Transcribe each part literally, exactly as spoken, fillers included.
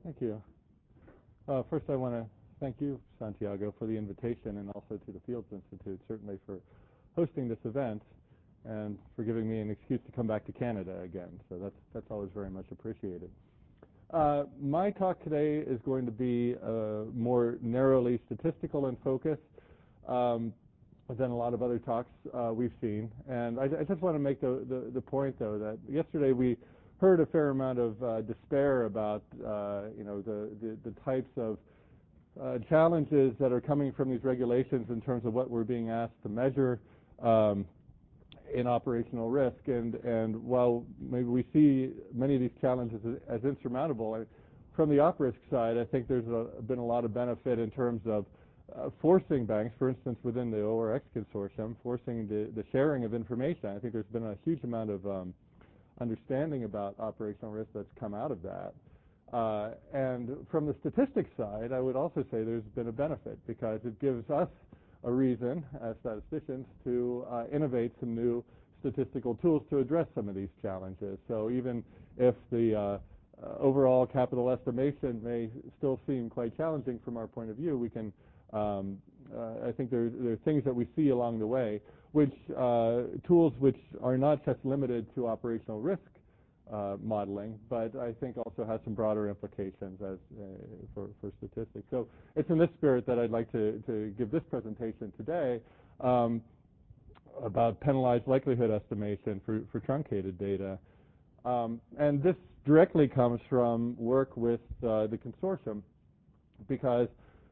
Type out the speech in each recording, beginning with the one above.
Thank you. Uh, first, I want to thank you, Santiago, for the invitation, and also to the Fields Institute, certainly for hosting this event and for giving me an excuse to come back to Canada again. So that's that's always very much appreciated. Uh, my talk today is going to be uh, more narrowly statistical in focus um, than a lot of other talks uh, we've seen. And I, I just want to make the, the, the point, though, that yesterday we heard a fair amount of uh, despair about uh, you know the, the, the types of uh, challenges that are coming from these regulations in terms of what we're being asked to measure um, in operational risk. And, and while maybe we see many of these challenges as, as insurmountable, I, from the op risk side, I think there's a, been a lot of benefit in terms of uh, forcing banks, for instance, within the O R X consortium, forcing the, the sharing of information. I think there's been a huge amount of um, understanding about operational risk that's come out of that. Uh, and from the statistics side, I would also say there's been a benefit because it gives us a reason as statisticians to uh, innovate some new statistical tools to address some of these challenges. So even if the uh, uh, overall capital estimation may still seem quite challenging from our point of view, we can, um, uh, I think there, there are things that we see along the way, which uh, tools which are not just limited to operational risk uh, modeling, but I think also has some broader implications as uh, for, for statistics. So it's in this spirit that I'd like to, to give this presentation today um, about penalized likelihood estimation for, for truncated data. Um, and this directly comes from work with uh, the consortium because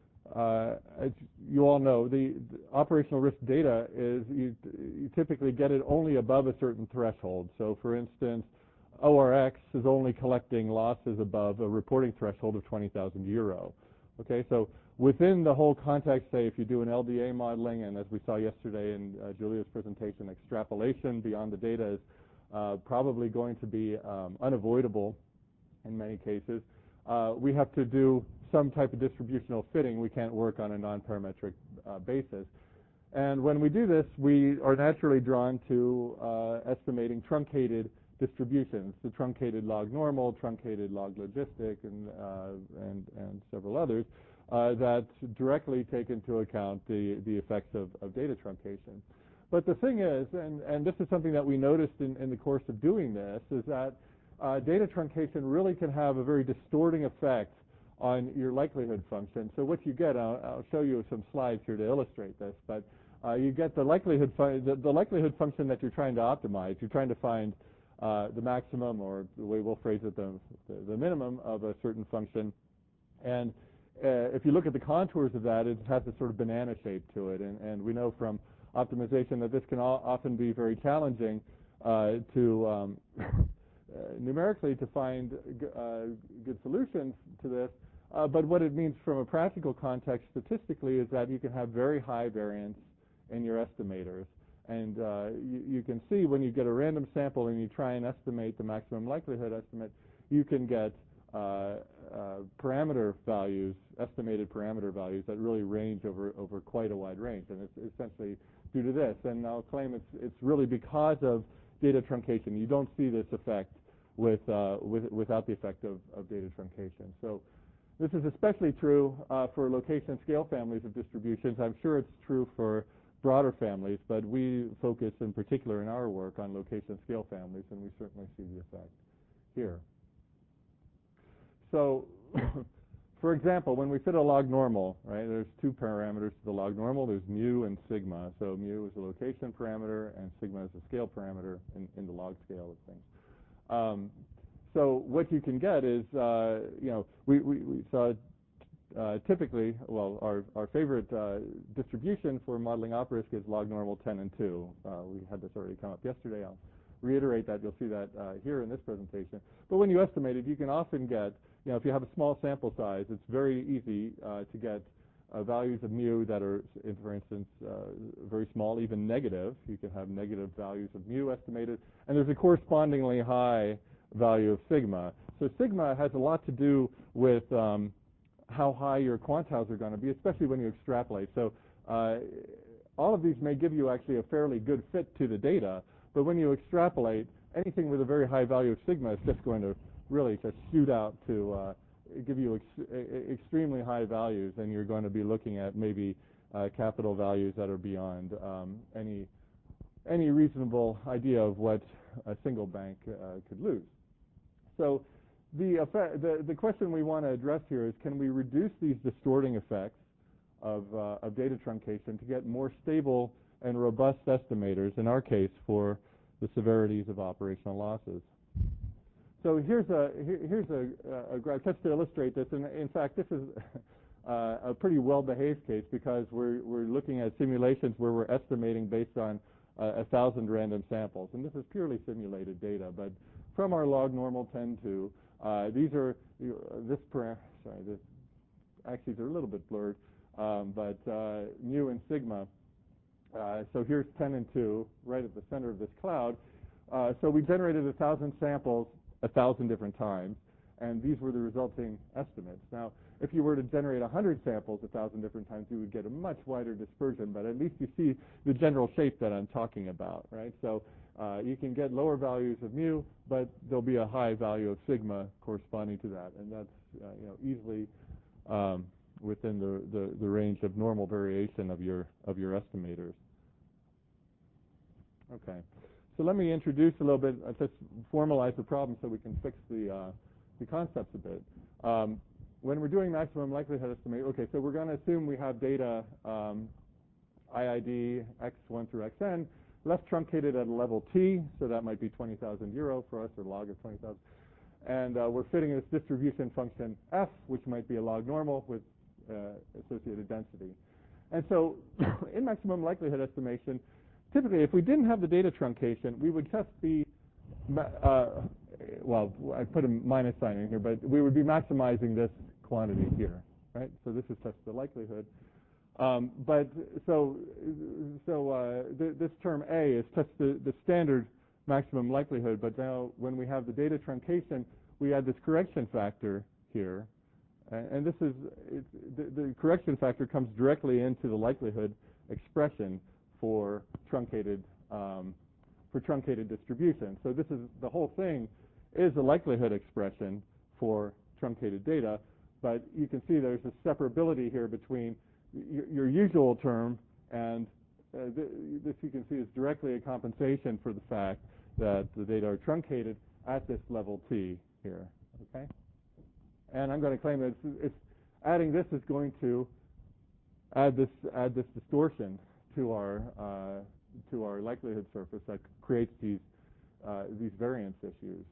Uh, as you all know, the, the operational risk data is you, you typically get it only above a certain threshold. So, for instance, O R X is only collecting losses above a reporting threshold of twenty thousand euro. Okay, so within the whole context, say if you do an L D A modeling, and as we saw yesterday in uh, Julia's presentation, extrapolation beyond the data is uh, probably going to be um, unavoidable in many cases. Uh, we have to do some type of distributional fitting. We can't work on a non-parametric uh, basis. And when we do this, we are naturally drawn to uh, estimating truncated distributions, the truncated log normal, truncated log logistic, and, uh, and, and several others uh, that directly take into account the, the effects of, of data truncation. But the thing is, and, and this is something that we noticed in, in the course of doing this, is that Uh, data truncation really can have a very distorting effect on your likelihood function. So what you get, I'll, I'll show you some slides here to illustrate this, but uh, you get the likelihood, the, the likelihood function that you're trying to optimize. You're trying to find uh, the maximum, or the way we'll phrase it, the, the, the minimum of a certain function. And uh, if you look at the contours of that, it has a sort of banana shape to it. And, and we know from optimization that this can all, often be very challenging uh, to um, Uh, numerically to find uh, good solutions to this, uh, but what it means from a practical context statistically is that you can have very high variance in your estimators. And uh, you, you can see when you get a random sample and you try and estimate the maximum likelihood estimate, you can get uh, uh, parameter values, estimated parameter values that really range over, over quite a wide range. And it's essentially due to this. And I'll claim it's, it's really because of data truncation. You don't see this effect with, uh, with without the effect of, of data truncation. So this is especially true uh, for location scale families of distributions. I'm sure it's true for broader families, but we focus in particular in our work on location scale families, and we certainly see the effect here. So for example, when we fit a log normal, right, there's two parameters to the log normal. There's mu and sigma. So mu is a location parameter, and sigma is a scale parameter in, in the log scale of things. Um, so what you can get is, uh, you know, we, we, we saw uh, typically, well, our, our favorite uh, distribution for modeling op risk is log normal ten and two. Uh, we had this already come up yesterday. I'll reiterate that. You'll see that uh, here in this presentation. But when you estimate it, you can often get, you know, if you have a small sample size, it's very easy uh, to get uh, values of mu that are, for instance, uh, very small, even negative. You can have negative values of mu estimated, and there's a correspondingly high value of sigma. So sigma has a lot to do with um, how high your quantiles are going to be, especially when you extrapolate. So uh, all of these may give you actually a fairly good fit to the data, but when you extrapolate, anything with a very high value of sigma is just going to really just shoot out to uh, give you ex extremely high values, and you're going to be looking at maybe uh, capital values that are beyond um, any any reasonable idea of what a single bank uh, could lose. So the, effect, the, the question we want to address here is, can we reduce these distorting effects of, uh, of data truncation to get more stable and robust estimators, in our case, for the severities of operational losses? So here's a, here, here's a, a graph just to illustrate this. And in fact, this is uh, a pretty well-behaved case, because we're, we're looking at simulations where we're estimating based on uh, a thousand random samples. And this is purely simulated data. But from our log normal ten two, uh, these are, uh, this param sorry, this axes are a little bit blurred, um, but uh, mu and sigma. Uh, so here's ten and two, right at the center of this cloud. Uh, so we generated a thousand samples a thousand different times, and these were the resulting estimates. Now, if you were to generate a hundred samples a thousand different times, you would get a much wider dispersion, but at least you see the general shape that I'm talking about, right? So uh, you can get lower values of mu, but there'll be a high value of sigma corresponding to that, and that's uh, you know, easily um, within the, the, the range of normal variation of your of your estimators. Okay. So let me introduce a little bit, uh, just formalize the problem so we can fix the, uh, the concepts a bit. Um, when we're doing maximum likelihood estimate, okay, so we're going to assume we have data um, I I D x one through xn, left truncated at a level t, so that might be twenty thousand euro for us, or log of twenty thousand. And uh, we're fitting this distribution function f, which might be a log normal with uh, associated density. And so in maximum likelihood estimation, typically, if we didn't have the data truncation, we would just be, uh, well, I put a minus sign in here, but we would be maximizing this quantity here, right? So this is just the likelihood. Um, but so, so uh, th this term A is just the, the standard maximum likelihood, but now when we have the data truncation, we add this correction factor here. And this is, it, the, the correction factor comes directly into the likelihood expression for truncated um, for truncated distribution. So this is, the whole thing is a likelihood expression for truncated data, but you can see there's a separability here between your, your usual term, and uh, th this you can see is directly a compensation for the fact that the data are truncated at this level t here. Okay, and I'm going to claim that it's, it's adding this is going to add this add this distortion to our uh, to our likelihood surface that creates these uh, these variance issues.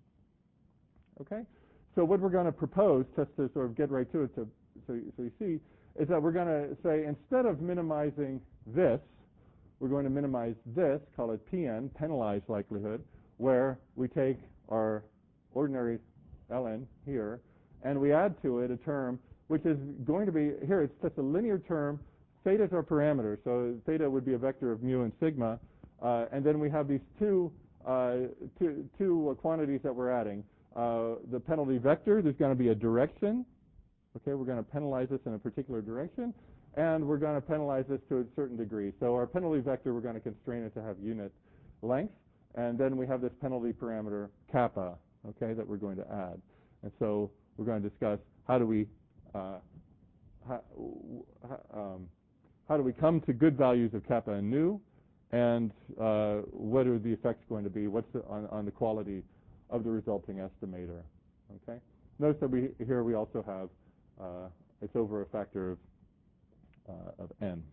Okay, so what we're going to propose, just to sort of get right to it, to, so so you see, is that we're going to say, instead of minimizing this, we're going to minimize this, call it P N, penalized likelihood, where we take our ordinary ln here, and we add to it a term which is going to be, here it's just a linear term. Theta is our parameter, so theta would be a vector of mu and sigma, uh, and then we have these two, uh, two, two uh, quantities that we're adding. Uh, the penalty vector, there's going to be a direction. Okay, we're going to penalize this in a particular direction, and we're going to penalize this to a certain degree. So our penalty vector, we're going to constrain it to have unit length, and then we have this penalty parameter kappa, okay, that we're going to add. And so we're going to discuss how do we uh, how, um, how do we come to good values of kappa and nu, and uh, what are the effects going to be? What's the, on, on the quality of the resulting estimator? Okay. Notice that we here we also have uh, it's over a factor of uh, of n.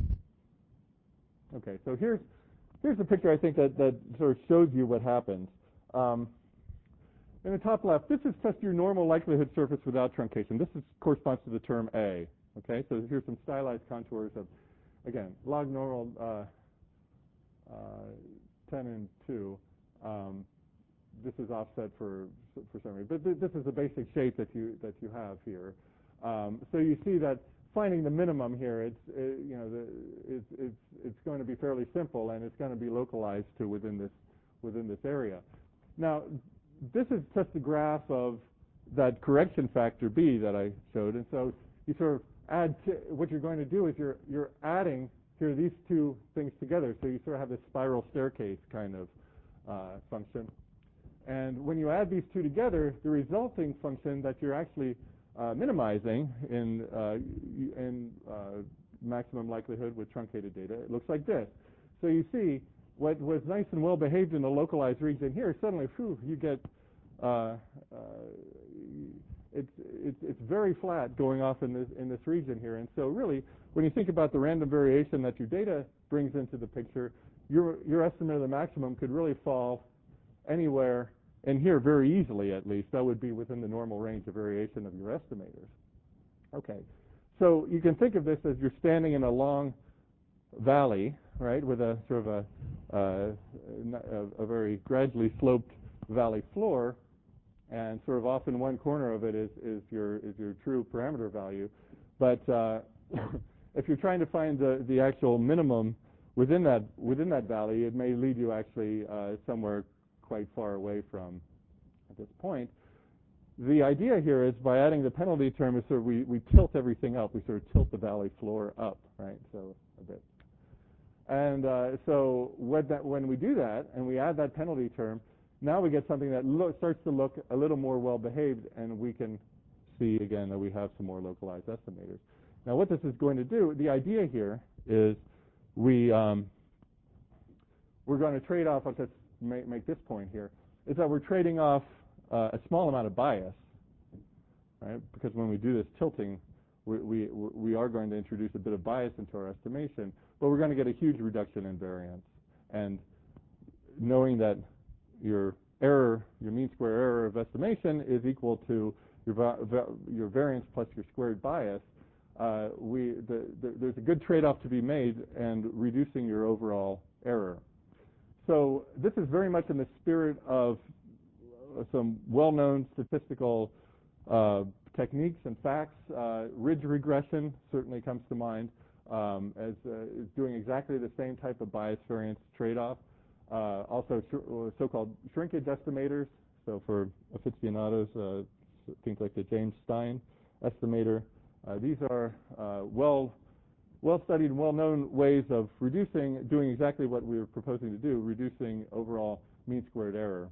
Okay. So here's here's a picture I think that that sort of shows you what happens. Um, in the top left, this is just your normal likelihood surface without truncation. This is, corresponds to the term A. Okay, so here's some stylized contours of, again, log normal uh, uh, ten and two. Um, this is offset for for some reason, but th this is the basic shape that you that you have here. Um, so you see that finding the minimum here, it's it, you know the, it's it's it's going to be fairly simple, and it's going to be localized to within this within this area. Now, this is just a graph of that correction factor B that I showed, and so you sort of add to, what you're going to do is you're you're adding here these two things together, so you sort of have this spiral staircase kind of uh, function. And when you add these two together, the resulting function that you're actually uh, minimizing in, uh, in uh, maximum likelihood with truncated data, it looks like this. So you see, what was nice and well behaved in the localized region here, suddenly, whew, you get, uh, uh, it's, it's, it's very flat going off in this, in this region here. And so really, when you think about the random variation that your data brings into the picture, your, your estimate of the maximum could really fall anywhere in here very easily, at least. That would be within the normal range of variation of your estimators. Okay, so you can think of this as you're standing in a long valley, right, with a sort of a, uh, a, a very gradually sloped valley floor, and sort of off in one corner of it is, is your is your true parameter value. But uh, if you're trying to find the, the actual minimum within that within that valley, it may lead you actually uh, somewhere quite far away from at this point. The idea here is by adding the penalty term is sort of we, we tilt everything up. We sort of tilt the valley floor up, right? So a bit. And uh, so when, that, when we do that and we add that penalty term, now we get something that lo starts to look a little more well-behaved, and we can see again that we have some more localized estimators. Now what this is going to do, the idea here is we, um, we're going to trade off, I'll just make, make this point here, is that we're trading off uh, a small amount of bias, right? Because when we do this tilting, we, we, we are going to introduce a bit of bias into our estimation, but we're going to get a huge reduction in variance. And knowing that your error, your mean square error of estimation is equal to your, your variance plus your squared bias, uh, we, the, the, there's a good trade-off to be made and reducing your overall error. So this is very much in the spirit of some well-known statistical uh, techniques and facts. Uh, ridge regression certainly comes to mind um, as uh, is doing exactly the same type of bias variance trade-off. Uh, also sh so-called shrinkage estimators. So for aficionados, uh, things like the James Stein estimator. Uh, these are uh, well well-studied and well-known ways of reducing, doing exactly what we were proposing to do, reducing overall mean squared error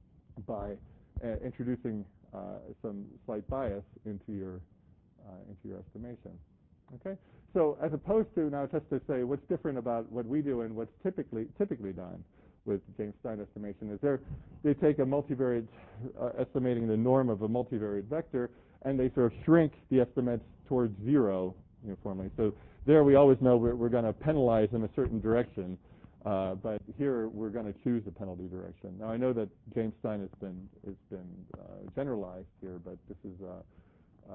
by uh, introducing uh, some slight bias into your uh, into your estimation. Okay, so as opposed to now, just to say what's different about what we do and what's typically typically done with James Stein estimation is there they take a multivariate uh, estimating the norm of a multivariate vector, and they sort of shrink the estimates towards zero uniformly. So there we always know we're, we're going to penalize in a certain direction. Uh, but here we're going to choose a penalty direction. Now I know that James Stein has been has been uh, generalized here, but this is uh, uh,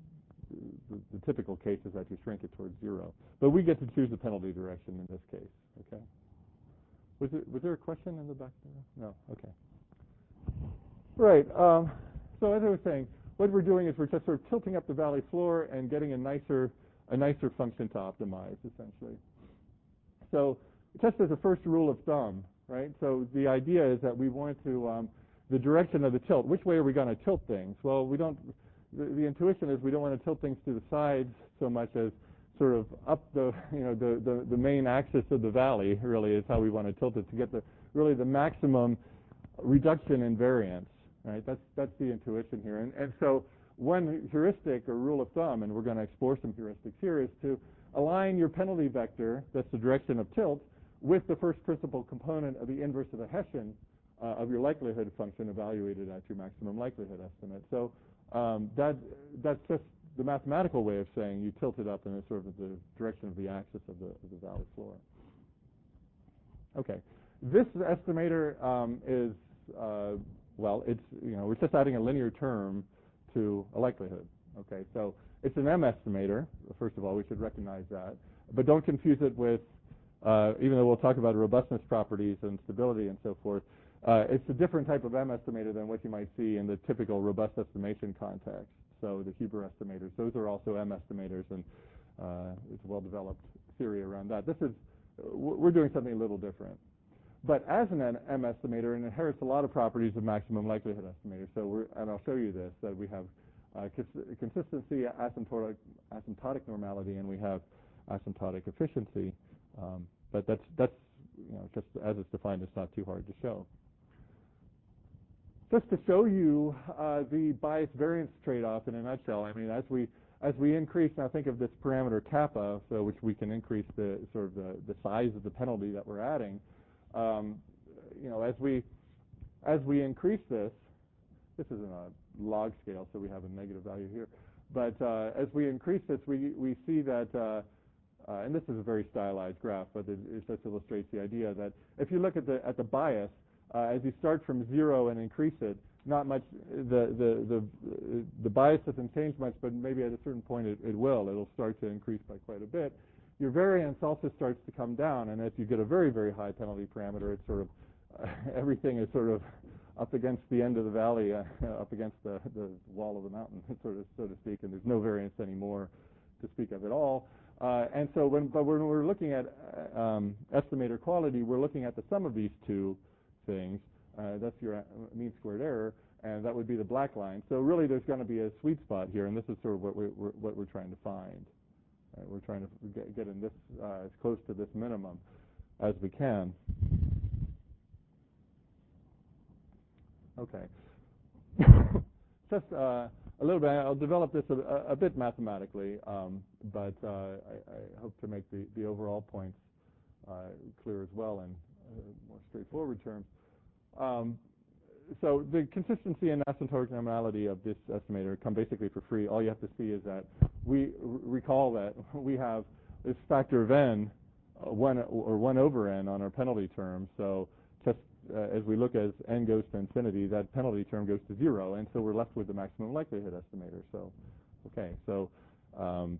the, the typical case is that you shrink it towards zero. But we get to choose the penalty direction in this case. Okay. Was it was there a question in the back there? No. Okay. Right. Um, so as I was saying, what we're doing is we're just sort of tilting up the valley floor and getting a nicer a nicer function to optimize essentially. So just as a first rule of thumb, right? So the idea is that we want to, um, the direction of the tilt, which way are we going to tilt things? Well, we don't, the, the intuition is we don't want to tilt things to the sides so much as sort of up the, you know, the, the, the main axis of the valley really is how we want to tilt it to get the, really the maximum reduction in variance, right? That's, that's the intuition here. And, and so one heuristic or rule of thumb, and we're going to explore some heuristics here, is to align your penalty vector, that's the direction of tilt, with the first principal component of the inverse of the Hessian uh, of your likelihood function evaluated at your maximum likelihood estimate. So um, that that's just the mathematical way of saying you tilt it up in a sort of the direction of the axis of the, of the valley floor. Okay, this estimator um, is uh, well, it's you know we're just adding a linear term to a likelihood. Okay, so it's an M estimator. First of all, we should recognize that, but don't confuse it with Uh, even though we'll talk about robustness properties and stability and so forth, uh, it's a different type of M estimator than what you might see in the typical robust estimation context. So the Huber estimators, those are also M estimators, and uh, it's a well-developed theory around that. This is, we're doing something a little different. But as an M estimator, it inherits a lot of properties of maximum likelihood estimator. So we're, and I'll show you this, that we have uh, cons consistency, asymptotic, asymptotic normality, and we have asymptotic efficiency. Um, but that's that's you know just as it's defined, it's not too hard to show. just to show you uh, the bias variance trade-off in a nutshell. I mean, as we as we increase, now think of this parameter kappa, so which we can increase the sort of the, the size of the penalty that we're adding. Um, you know, as we as we increase this, this isn't a log scale, so we have a negative value here. But uh, as we increase this, we we see that, uh, uh, and this is a very stylized graph, but it, it just illustrates the idea that if you look at the at the bias, uh, as you start from zero and increase it, not much. The the the the bias doesn't change much, but maybe at a certain point it, it will. It'll start to increase by quite a bit. Your variance also starts to come down, and as you get a very very high penalty parameter, it's sort of uh, everything is sort of up against the end of the valley, uh, up against the the wall of the mountain, sort of so to speak, and there's no variance anymore to speak of at all. Uh, and so when but when we're looking at uh, um, estimator quality, we're looking at the sum of these two things. Uh, that's your mean squared error, and that would be the black line. So really, there's going to be a sweet spot here, and this is sort of what we're, we're what we're trying to find. Uh, we're trying to get, get in this uh, as close to this minimum as we can. Okay. Just uh, a little bit. I'll develop this a, a bit mathematically, um, but uh, I, I hope to make the, the overall points uh, clear as well in uh, more straightforward terms. Um, so the consistency and asymptotic normality of this estimator come basically for free. All you have to see is that we recall that we have this factor of n, uh, one or one over n on our penalty term. So just uh, as we look as n goes to infinity, that penalty term goes to zero, and so we're left with the maximum likelihood estimator. So, okay, so um,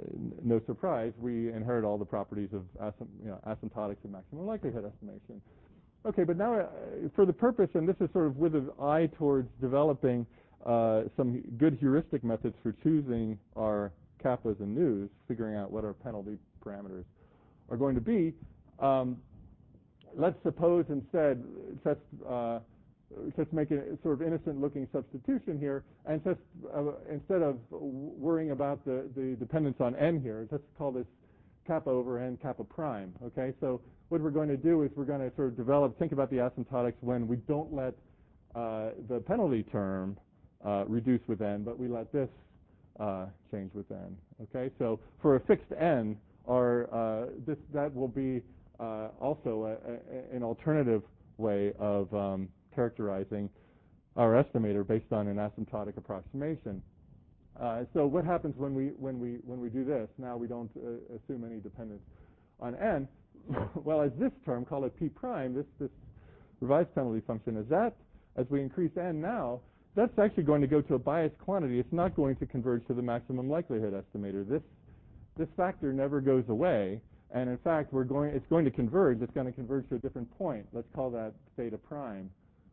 no surprise, we inherit all the properties of asym you know, asymptotics and maximum likelihood estimation. Okay, but now uh, for the purpose, and this is sort of with an eye towards developing uh, some good heuristic methods for choosing our kappas and nus, figuring out what our penalty parameters are going to be, um, let's suppose instead, just, uh, just make a sort of innocent-looking substitution here, and just uh, instead of worrying about the, the dependence on n here, let's call this kappa over n kappa prime. Okay, so what we're going to do is we're going to sort of develop, think about the asymptotics when we don't let uh, the penalty term uh, reduce with n, but we let this uh, change with n. Okay, so for a fixed n, our uh, this that will be uh, also a, a, an alternative way of um, characterizing our estimator based on an asymptotic approximation. Uh, so what happens when we when we when we do this? Now we don't uh, assume any dependence on n. Well, as this term, call it p prime, this this revised penalty function, as that as we increase n now, that's actually going to go to a biased quantity. It's not going to converge to the maximum likelihood estimator. This this factor never goes away, and in fact, we're going it's going to converge. It's going to converge to a different point. Let's call that theta prime.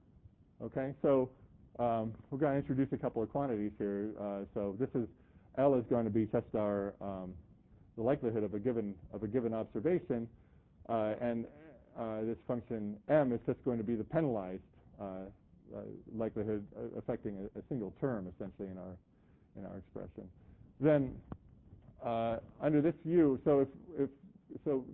Okay, so um, we're going to introduce a couple of quantities here. Uh, so this is L is going to be just our um, the likelihood of a given of a given observation, uh, and uh, this function m is just going to be the penalized uh, uh, likelihood uh, affecting a, a single term essentially in our in our expression. Then uh, under this view, so if if so.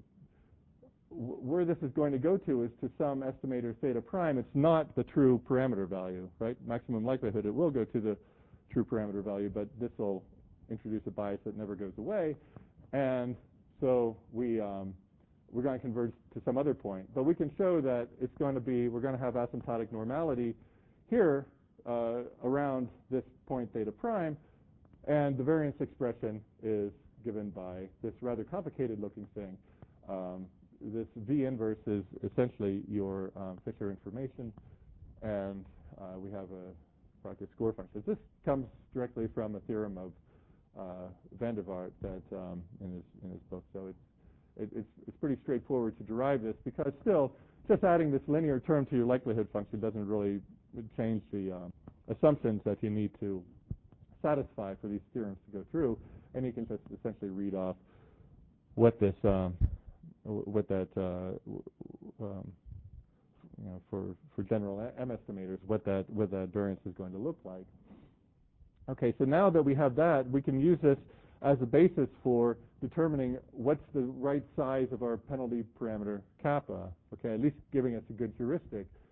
Where this is going to go to is to some estimator theta prime. It's not the true parameter value, right? Maximum likelihood it will go to the true parameter value, but this will introduce a bias that never goes away, and so we um, we're going to converge to some other point. But we can show that it's going to be we're going to have asymptotic normality here uh, around this point theta prime, and the variance expression is given by this rather complicated-looking thing. Um, This V inverse is essentially your um, Fisher information, and uh, we have a Proctor score function. This comes directly from a theorem of uh, Van der Waart that um, in his in his book. So it's it, it's it's pretty straightforward to derive this, because still just adding this linear term to your likelihood function doesn't really change the um, assumptions that you need to satisfy for these theorems to go through, and you can just essentially read off what this um, what that, uh, um, you know, for for general M estimators, what that what that variance is going to look like. Okay, so now that we have that, we can use this as a basis for determining what's the right size of our penalty parameter kappa. Okay, at least giving us a good heuristic.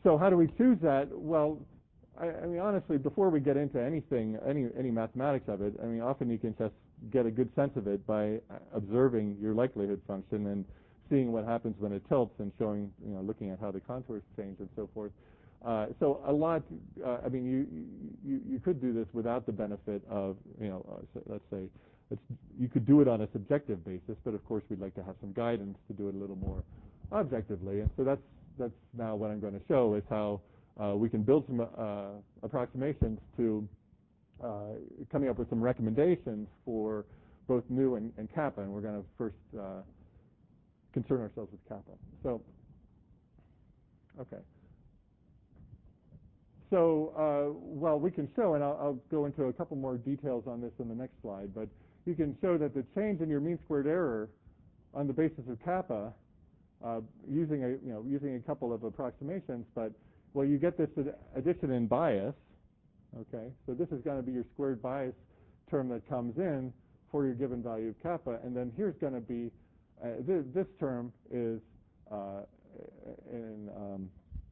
so how do we choose that? Well, I, I mean, honestly, before we get into anything, any any mathematics of it, I mean, often you can just get a good sense of it by observing your likelihood function and seeing what happens when it tilts and showing, you know, looking at how the contours change and so forth. Uh, so a lot, uh, I mean, you, you you could do this without the benefit of, you know, uh, so let's say, it's, you could do it on a subjective basis, but of course we'd like to have some guidance to do it a little more objectively. And so that's that's now what I'm going to show is how uh, we can build some uh, approximations to uh, coming up with some recommendations for both nu and, and kappa. And we're going to first uh, concern ourselves with kappa. So, okay. So, uh, well, we can show, and I'll, I'll go into a couple more details on this in the next slide, but you can show that the change in your mean squared error on the basis of kappa, uh, using a you know using a couple of approximations, but well, you get this addition in bias. Okay, so this is going to be your squared bias term that comes in for your given value of kappa, and then here's going to be uh, th this term is uh, in um,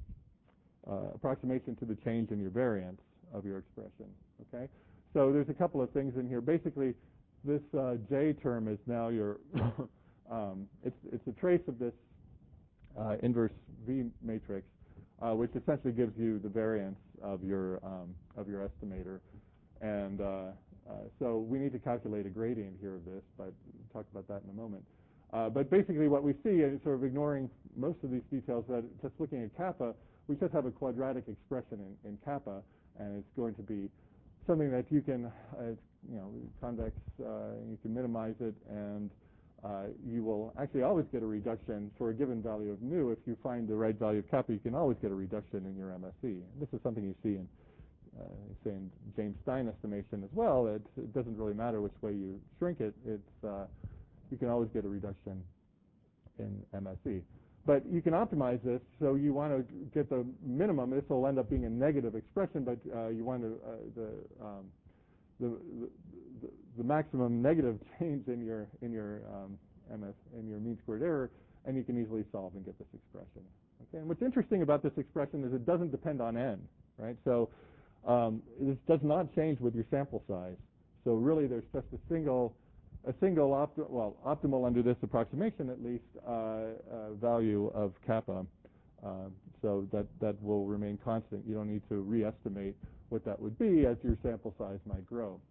Uh, approximation to the change in your variance of your expression. Okay, so there's a couple of things in here. Basically, this uh, J term is now your um, it's it's a trace of this uh, inverse V matrix, uh, which essentially gives you the variance of your um, of your estimator, and uh, uh, so we need to calculate a gradient here of this, but we'll talk about that in a moment. Uh, but basically, what we see is sort of ignoring most of these details. That just looking at kappa, we just have a quadratic expression in, in kappa, and it's going to be something that you can, uh, you know, convex, uh, you can minimize it, and uh, you will actually always get a reduction for a given value of nu. If you find the right value of kappa, you can always get a reduction in your M S E. This is something you see in, uh, say, in James Stein estimation as well. It, it doesn't really matter which way you shrink it. It's uh, you can always get a reduction in M S E. But you can optimize this, so you want to get the minimum. This will end up being a negative expression, but uh, you want to, uh, the, um, the, the the maximum negative change in your in your um, M S in your mean squared error, and you can easily solve and get this expression. Okay. And what's interesting about this expression is it doesn't depend on n, right? So um, this does not change with your sample size. So really, there's just a single. A single, opti well, optimal under this approximation at least, uh, uh, value of kappa. Uh, so that, that will remain constant. You don't need to re-estimate what that would be as your sample size might grow.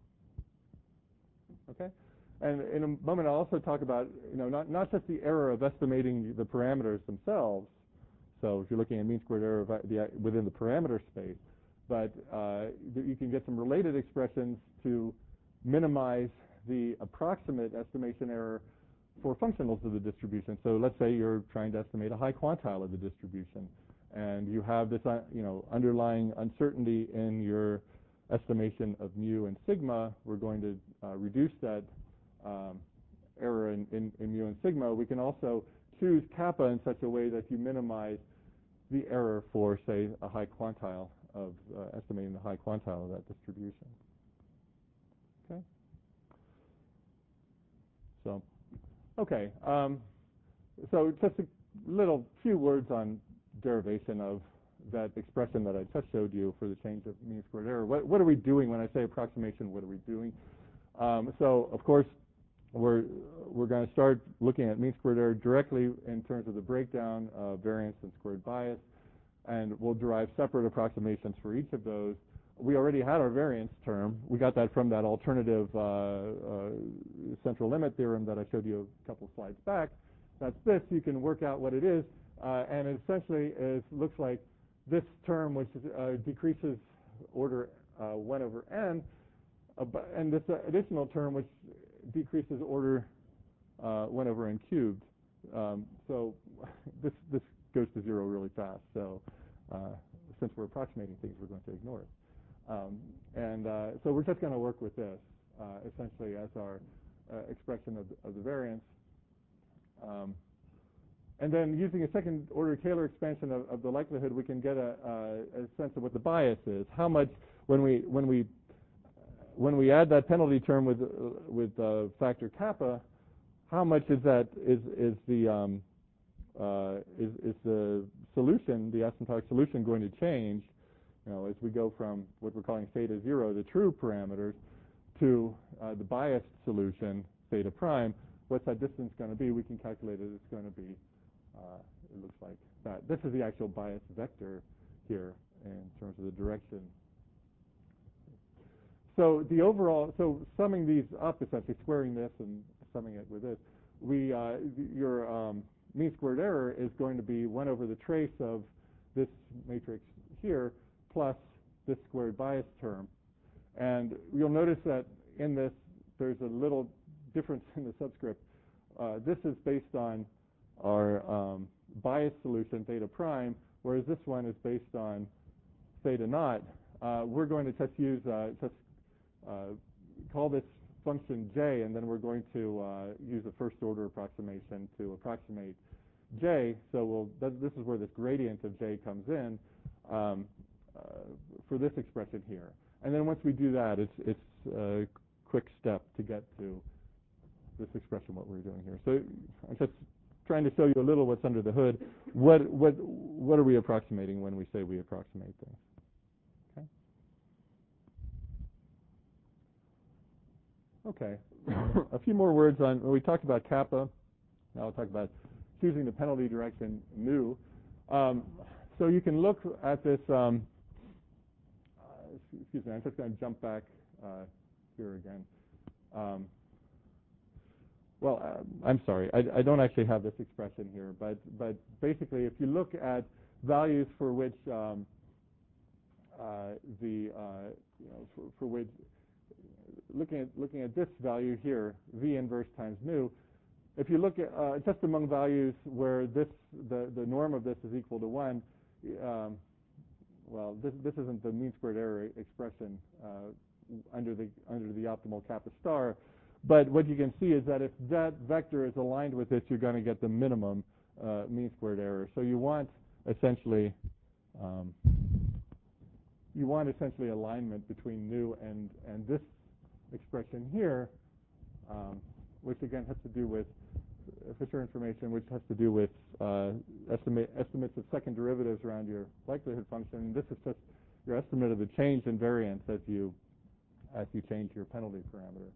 Okay? And in a moment I'll also talk about, you know, not, not just the error of estimating the parameters themselves. So if you're looking at mean squared error of the, within the parameter space, but uh, you can get some related expressions to minimize the approximate estimation error for functionals of the distribution. So let's say you're trying to estimate a high quantile of the distribution, and you have this, uh, you know, underlying uncertainty in your estimation of mu and sigma. We're going to uh, reduce that um, error in, in, in mu and sigma. We can also choose kappa in such a way that you minimize the error for, say, a high quantile of uh, estimating the high quantile of that distribution. Okay. So, okay. Um, so just a little few words on derivation of that expression that I just showed you for the change of mean squared error. What, what are we doing when I say approximation? What are we doing? Um, so, of course, we're we're going to start looking at mean squared error directly in terms of the breakdown of variance and squared bias, and we'll derive separate approximations for each of those. We already had our variance term. We got that from that alternative uh, uh, central limit theorem that I showed you a couple slides back. That's this. You can work out what it is, uh, and it essentially is looks like this term, which is, uh, decreases order uh, one over n, uh, and this uh, additional term, which decreases order uh, one over n cubed. Um, so this this goes to zero really fast. So uh, since we're approximating things, we're going to ignore it. Um, and uh, so we're just going to work with this uh, essentially as our uh, expression of the, of the variance. Um, and then using a second order Taylor expansion of, of the likelihood, we can get a, a, a sense of what the bias is. How much when we when we when we add that penalty term with uh, with uh, factor kappa, how much is that is is the um, uh, is, is the solution, the asymptotic solution, going to change, you know, as we go from what we're calling theta zero, the true parameters, to uh, the biased solution, theta prime? What's that distance going to be? We can calculate it. It's going to be, uh, it looks like that. This is the actual bias vector here in terms of the direction. So the overall, so summing these up, essentially squaring this and summing it with this, we uh, your um, mean squared error is going to be one over the trace of this matrix here plus this squared bias term. And you'll notice that in this, there's a little difference in the subscript. Uh, this is based on our um, bias solution, theta prime, whereas this one is based on theta naught. Uh, we're going to just use, uh, just uh, call this function j, and then we're going to uh, use a first order approximation to approximate j. So we'll, th this is where this gradient of j comes in um, uh, for this expression here. And then once we do that, it's, it's a quick step to get to this expression, what we're doing here. So I'm just trying to show you a little what's under the hood. What, what, what are we approximating when we say we approximate things? Okay. A few more words on, well, we talked about kappa. Now I'll talk about choosing the penalty direction nu. Um, so you can look at this, um, uh, excuse me, I'm just going to jump back uh, here again. Um, well, uh, I'm sorry, I, I don't actually have this expression here, but, but basically if you look at values for which um, uh, the, uh, you know, for, for which, Looking at looking at this value here, v inverse times nu. If you look at uh, just among values where this the the norm of this is equal to one, um, well, this this isn't the mean squared error expression uh, under the under the optimal kappa star, but what you can see is that if that vector is aligned with this, you're going to get the minimum uh, mean squared error. So you want essentially um, you want essentially alignment between nu and and this expression here, um, which again has to do with Fisher information, which has to do with uh, estimate, estimates of second derivatives around your likelihood function. This is just your estimate of the change in variance as you as you change your penalty parameter.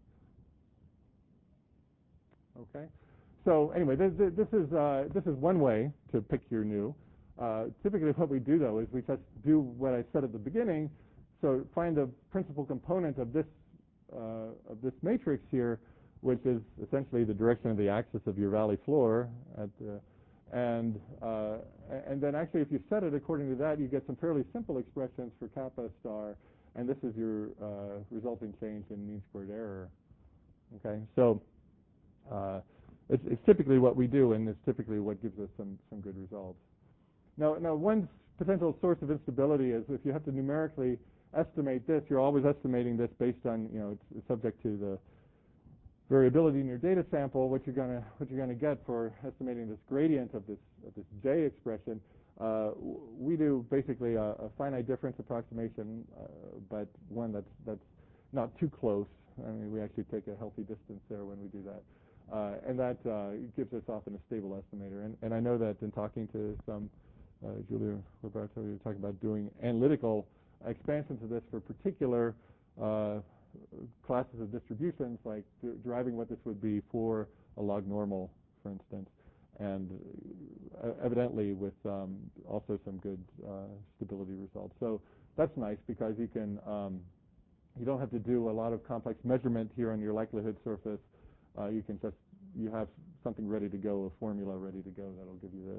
Okay. So anyway, this, this is uh, this is one way to pick your nu. Uh, typically, what we do though is we just do what I said at the beginning. So find the principal component of this. Uh, of this matrix here, which is essentially the direction of the axis of your valley floor, at the, and uh, and then actually if you set it according to that, you get some fairly simple expressions for kappa star, and this is your uh, resulting change in mean squared error. Okay, so uh, it's, it's typically what we do, and it's typically what gives us some some good results. Now, now one potential source of instability is if you have to numerically estimate this, you're always estimating this based on, you know, it's, it's subject to the variability in your data sample. What you're gonna what you're gonna get for estimating this gradient of this of this j expression, uh, we do basically a, a finite difference approximation, uh, but one that's that's not too close. I mean, we actually take a healthy distance there when we do that, uh, and that uh, gives us often a stable estimator. And and I know that in talking to some uh, Julia Roberto, you were talking about doing analytical expansions of this for particular uh, classes of distributions, like deriving what this would be for a log normal, for instance, and uh, evidently with um, also some good uh, stability results. So that's nice because you can um, you don't have to do a lot of complex measurement here on your likelihood surface. Uh, you can just you have something ready to go, a formula ready to go that'll give you this.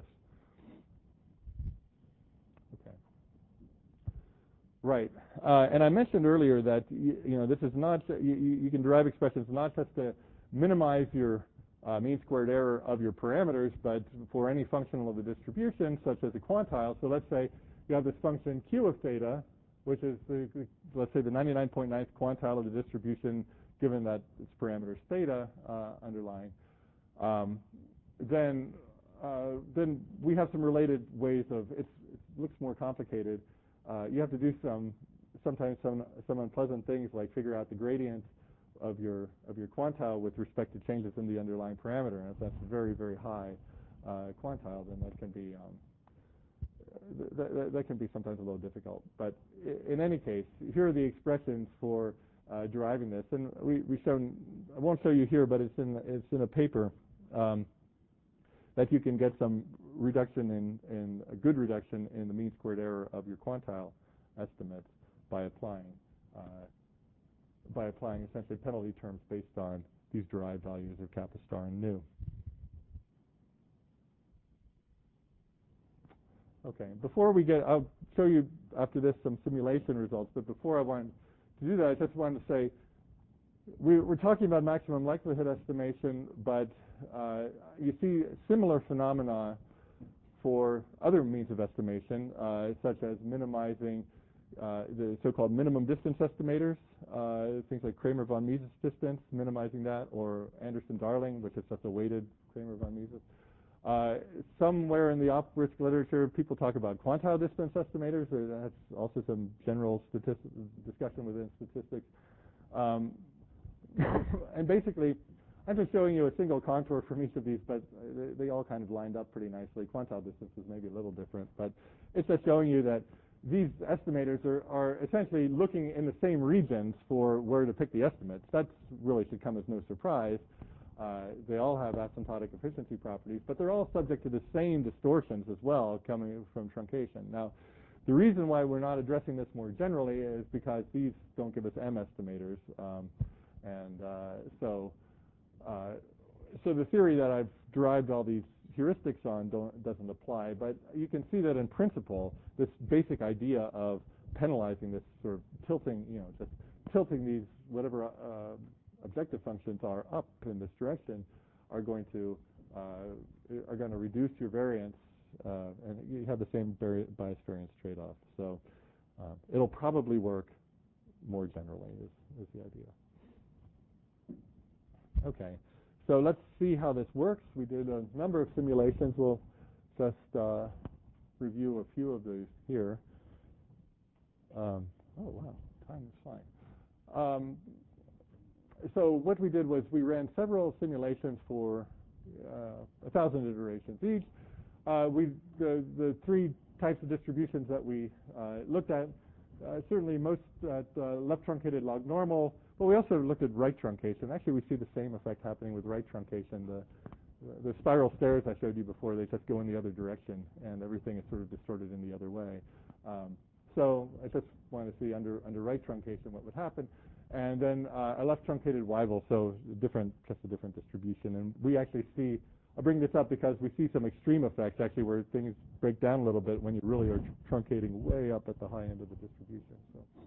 Okay. Right, uh, and I mentioned earlier that you, you know this is not you, you can derive expressions not just to minimize your uh, mean squared error of your parameters, but for any function of the distribution, such as a quantile. So let's say you have this function q of theta, which is the, let's say the ninety-nine point ninth quantile of the distribution, given that its parameters theta uh, underlying. Um, then uh, then we have some related ways of it's, it looks more complicated. Uh, you have to do some, sometimes some some unpleasant things like figure out the gradient of your of your quantile with respect to changes in the underlying parameter, and if that's very very high, uh, quantile, then that can be um, th th that can be sometimes a little difficult. But in any case, here are the expressions for uh, deriving this, and we we shown. I won't show you here, but it's in it's in a paper um, that you can get some reduction in in a good reduction in the mean squared error of your quantile estimates by applying uh, by applying essentially penalty terms based on these derived values of kappa star and nu. Okay, before we get, I'll show you after this some simulation results, but before I want to do that, I just wanted to say, we, we're talking about maximum likelihood estimation, but uh, you see similar phenomena for other means of estimation, uh, such as minimizing uh, the so-called minimum distance estimators, uh, things like Kramer-von Mises distance, minimizing that, or Anderson-Darling, which is just a weighted Kramer-von Mises. Uh, somewhere in the op-risk literature, people talk about quantile distance estimators. Or that's also some general statistic discussion within statistics. Um, and basically, I'm just showing you a single contour from each of these, but they, they all kind of lined up pretty nicely. Quantile distance is maybe a little different, but it's just showing you that these estimators are, are essentially looking in the same regions for where to pick the estimates. That really should come as no surprise. Uh, they all have asymptotic efficiency properties, but they're all subject to the same distortions as well coming from truncation. Now, the reason why we're not addressing this more generally is because these don't give us M estimators. Um, and uh, so uh, so the theory that I've derived all these heuristics on don't, doesn't apply, but you can see that in principle, this basic idea of penalizing this sort of tilting, you know, just tilting these whatever uh, objective functions are up in this direction are going to uh, are going to reduce your variance, uh, and you have the same vari bias variance trade-off. So uh, it'll probably work more generally is, is the idea. Okay, so let's see how this works. We did a number of simulations. We'll just uh, review a few of these here. Um, oh wow, time is flying. Um, So what we did was we ran several simulations for uh, a thousand iterations each. Uh, we the the three types of distributions that we uh, looked at, uh, certainly most at uh, left truncated log normal, but we also looked at right truncation. Actually, we see the same effect happening with right truncation. The the spiral stairs I showed you before, they just go in the other direction, and everything is sort of distorted in the other way. Um, so I just wanted to see under under right truncation what would happen. And then uh, a left truncated Weibull, so different, just a different distribution. And we actually see, I bring this up because we see some extreme effects actually where things break down a little bit when you really are tr truncating way up at the high end of the distribution.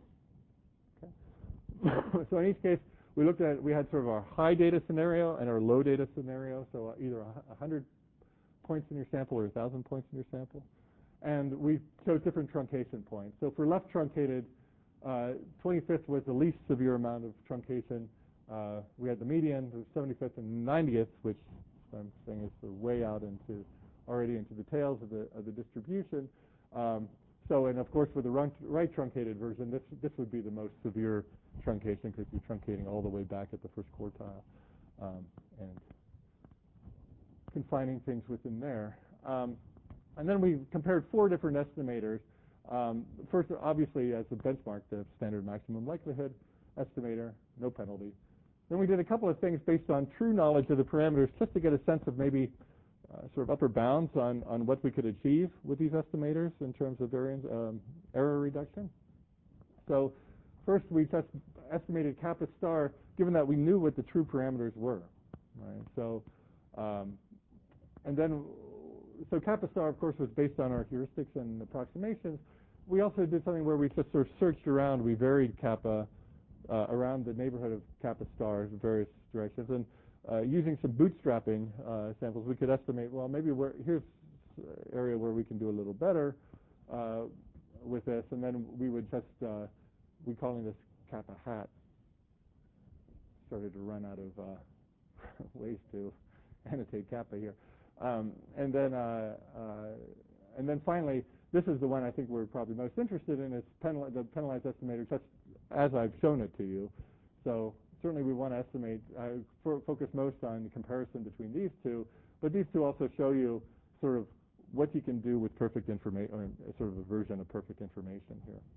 So, okay. So in each case, we looked at, we had sort of our high data scenario and our low data scenario. So uh, either one hundred points in your sample or one thousand points in your sample. And we chose different truncation points. So for left truncated, Uh, twenty-fifth was the least severe amount of truncation. Uh, we had the median, the seventy-fifth and ninetieth, which I'm saying is the way out into already into the tails of the of the distribution. Um, so, and of course, for the run, right truncated version, this this would be the most severe truncation because you're truncating all the way back at the first quartile um, and confining things within there. Um, and then we compared four different estimators. Um, first, obviously, as a benchmark, the standard maximum likelihood estimator, no penalty. Then we did a couple of things based on true knowledge of the parameters just to get a sense of maybe uh, sort of upper bounds on, on what we could achieve with these estimators in terms of variance, um, error reduction. So first, we just estimated kappa star, given that we knew what the true parameters were. Right? So, um, and then, so kappa star, of course, was based on our heuristics and approximations. We also did something where we just sort of searched around. We varied kappa uh, around the neighborhood of kappa stars in various directions. And uh, using some bootstrapping uh, samples, we could estimate, well, maybe we're, here's an area where we can do a little better uh, with this. And then we would just, uh, we're calling this kappa hat. Started to run out of uh, ways to annotate kappa here. Um, and then, uh, uh, and then finally, this is the one I think we're probably most interested in, is penal the penalized estimator, just as I've shown it to you. So certainly we want to estimate, uh, for, focus most on the comparison between these two, But these two also show you sort of what you can do with perfect information, or sort of a version of perfect information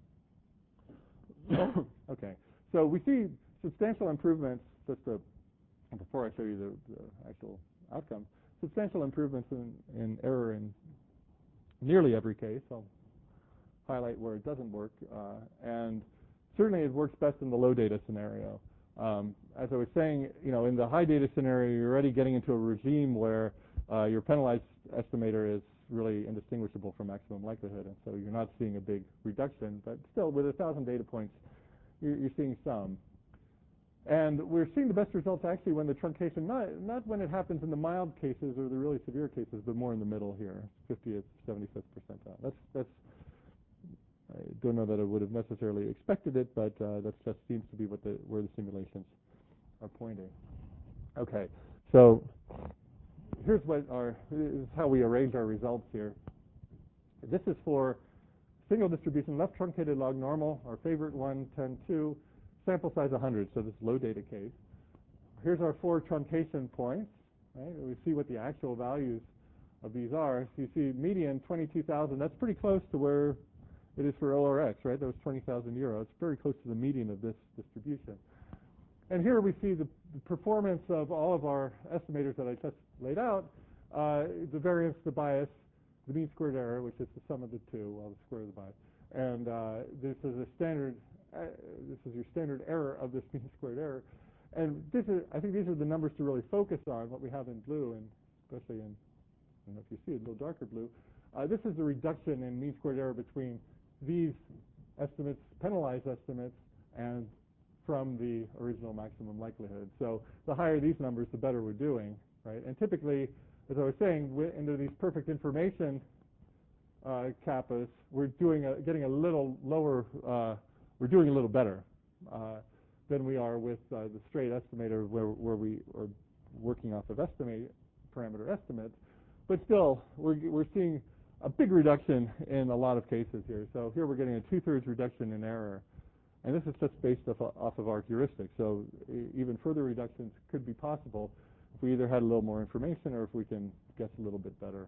here. Okay, so we see substantial improvements, just to, before I show you the, the actual outcomes, substantial improvements in, in error in nearly every case. I'll highlight where it doesn't work. Uh, and certainly it works best in the low data scenario. Um, as I was saying, you know, in the high data scenario, you're already getting into a regime where uh, your penalized estimator is really indistinguishable from maximum likelihood, and so you're not seeing a big reduction. But still, with a thousand data points, you're, you're seeing some. And we're seeing the best results actually when the truncation, not, not when it happens in the mild cases or the really severe cases, but more in the middle here, fiftieth, seventy-fifth percentile. That's, that's, I don't know that I would have necessarily expected it, but uh, that just seems to be what the, where the simulations are pointing. Okay, so here's what our, this is how we arrange our results here. This is for single distribution, left truncated log normal, our favorite one, ten two, sample size one hundred, so this low data case. Here's our four truncation points, right? We see what the actual values of these are. So you see median twenty-two thousand, that's pretty close to where it is for O R X, right? That was twenty thousand euros. It's very close to the median of this distribution. And here we see the, the performance of all of our estimators that I just laid out, uh, the variance, the bias, the mean squared error, which is the sum of the two, well, the square of the bias. And uh, this is a standard, uh, this is your standard error of this mean squared error. And this is, I think these are the numbers to really focus on, what we have in blue, and especially in, I don't know if you see it, a little darker blue. Uh, this is the reduction in mean squared error between these estimates, penalized estimates, and from the original maximum likelihood. So the higher these numbers, the better we're doing, right? And typically, as I was saying, into these perfect information uh, kappas, we're doing a, getting a little lower, uh, we're doing a little better uh, than we are with uh, the straight estimator where, where we are working off of estimate parameter estimates. But still, we're, we're seeing a big reduction in a lot of cases here. So here we're getting a two-thirds reduction in error. And this is just based off, off of our heuristic. So even further reductions could be possible if we either had a little more information or if we can guess a little bit better.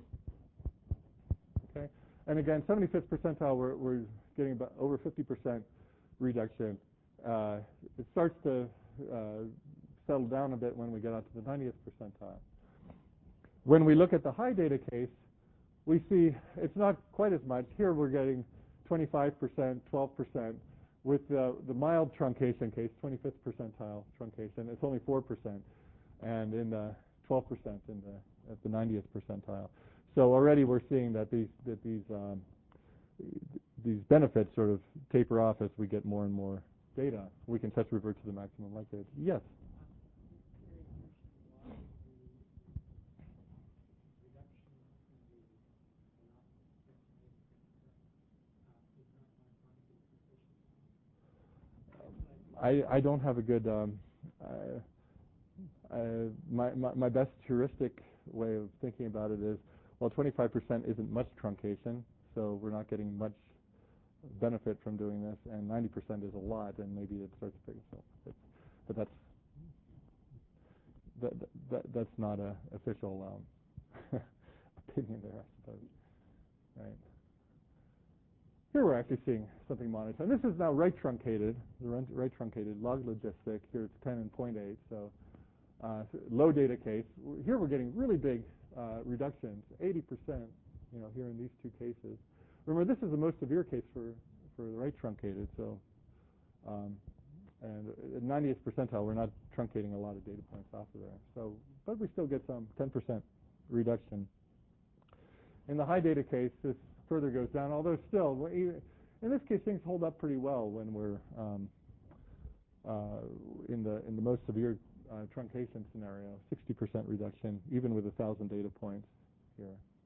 Okay. And again, seventy-fifth percentile, we're, we're getting about over fifty percent reduction. Uh, it starts to uh, settle down a bit when we get out to the ninetieth percentile. When we look at the high data case, we see it's not quite as much. Here we're getting twenty-five percent, twelve percent. With the, the mild truncation case, twenty-fifth percentile truncation, it's only four percent, and in the twelve percent in the at the ninetieth percentile. So already we're seeing that these that these um, these benefits sort of taper off as we get more and more data. We can just revert to the maximum likelihood. Yes. I, I don't have a good, um, uh, uh, my, my, my best heuristic way of thinking about it is, well, twenty-five percent isn't much truncation, so we're not getting much benefit from doing this, and ninety percent is a lot, and maybe it starts to pick itself. It's, but that's, that, that, that's not an official um, opinion there, I suppose. Right. Here we're actually seeing something monotone. This is now right truncated, the right truncated log logistic. Here it's ten and zero point eight, so uh, low data case. Here we're getting really big uh, reductions, eighty percent, you know, here in these two cases. Remember, this is the most severe case for, for the right truncated, so, um, and at ninetieth percentile, we're not truncating a lot of data points off of there. So, but we still get some ten percent reduction. In the high data case, this further goes down, although still, in this case, things hold up pretty well when we're um, uh, in the in the most severe uh, truncation scenario, sixty percent reduction, even with one thousand data points here.